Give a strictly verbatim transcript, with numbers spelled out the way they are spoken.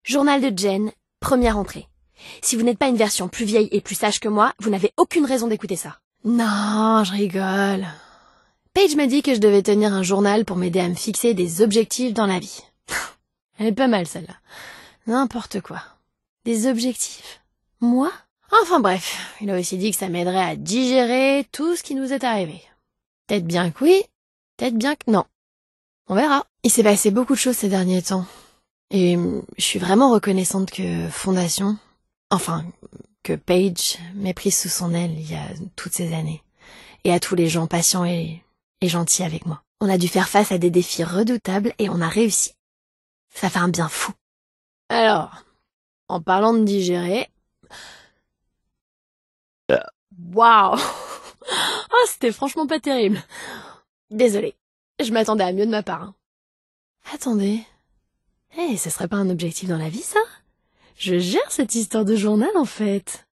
Journal de Jen, première entrée. Si vous n'êtes pas une version plus vieille et plus sage que moi, vous n'avez aucune raison d'écouter ça. Non, je rigole. Paige m'a dit que je devais tenir un journal pour m'aider à me fixer des objectifs dans la vie. Elle est pas mal celle-là. N'importe quoi. Des objectifs. Moi? Enfin bref, il a aussi dit que ça m'aiderait à digérer tout ce qui nous est arrivé. Peut-être bien que oui, peut-être bien que non. On verra. Il s'est passé beaucoup de choses ces derniers temps. Et je suis vraiment reconnaissante que Fondation, enfin, que Paige m'ait prise sous son aile il y a toutes ces années. Et à tous les gens patients et, et gentils avec moi. On a dû faire face à des défis redoutables et on a réussi. Ça fait un bien fou. Alors, en parlant de digérer... Waouh. Oh, c'était franchement pas terrible. Désolée, je m'attendais à mieux de ma part. Hein. Attendez... Eh, hey, ce serait pas un objectif dans la vie, ça? Je gère cette histoire de journal, en fait.